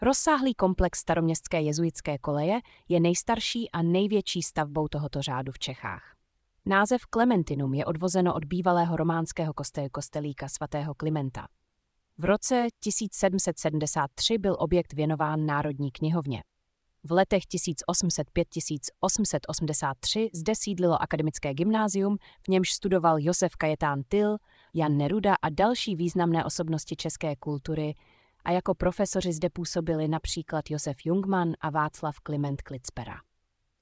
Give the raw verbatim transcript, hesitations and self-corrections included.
Rozsáhlý komplex staroměstské jezuitské koleje je nejstarší a největší stavbou tohoto řádu v Čechách. Název Klementinum je odvozeno od bývalého románského kostelu kostelíka svatého Klimenta. V roce tisíc sedm set sedmdesát tři byl objekt věnován Národní knihovně. V letech tisíc osm set pět až tisíc osm set osmdesát tři zde sídlilo akademické gymnázium, v němž studoval Josef Kajetán Tyll, Jan Neruda a další významné osobnosti české kultury, a jako profesoři zde působili například Josef Jungmann a Václav Kliment Klitspera.